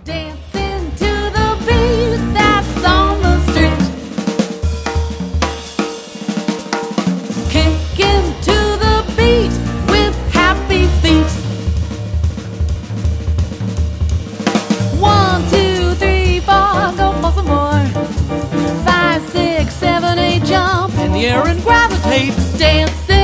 Dancing to the beat that's on the street. Kicking to the beat with happy feet. 1, 2, 3, 4, go for some more. 5, 6, 7, 8, jump in the air and gravitate. Dancing